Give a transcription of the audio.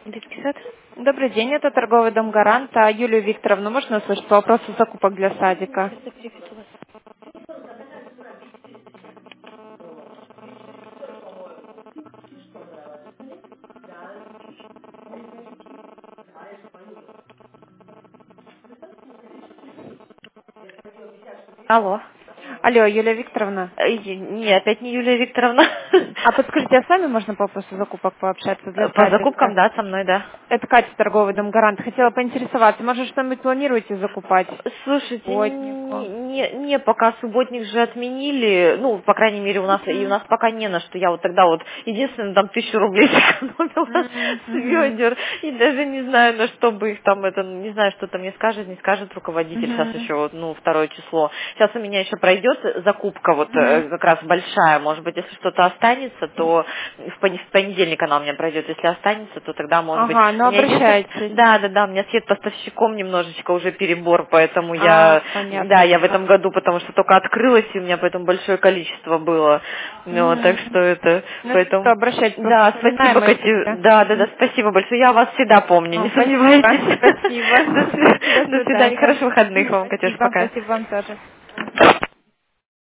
Детский сад? Добрый день, это торговый дом «Гарант». Юлию Викторовну можно услышать по вопросу закупок для садика? Сейчас закрепит у вас. Алло. Алло, Юлия Викторовна. Нет, опять не Юлия Викторовна. А подскажите, а с вами можно по вопросу закупок пообщаться для По закупкам, садика? да, со мной, да. Это Катя, торговый дом «Гарант». Хотела поинтересоваться, может, что-нибудь планируете закупать? Слушайте, Субботнику. не, пока субботник же отменили, ну, по крайней мере, у нас пока не на что. Я вот тогда вот единственное там 1000 рублей сэкономила с ведер, и даже не знаю, на что бы их там, это, не знаю, что-то мне скажет, не скажет руководитель, сейчас еще, вот, ну, 2 число. Сейчас у меня еще пройдет закупка, вот, как раз большая, может быть, если что-то останется, то в понедельник она у меня пройдет, если останется, то тогда, может быть, Ага, ну у меня единственное, обращайтесь. да, у меня с поставщиком немножечко уже перебор, поэтому я, да, Понятно. я в этом году, потому что только открылась, и у меня поэтому большое количество было, ну, вот, так что это, Ну что, поэтому, обращайтесь, просто да, спасибо, вспоминаем о Катя, себе. да, спасибо большое, я о вас всегда помню, не Спасибо, сомневайтесь. спасибо. До До свидания, свидания. хороших выходных вам, Катюш, Спасибо, пока. спасибо вам тоже.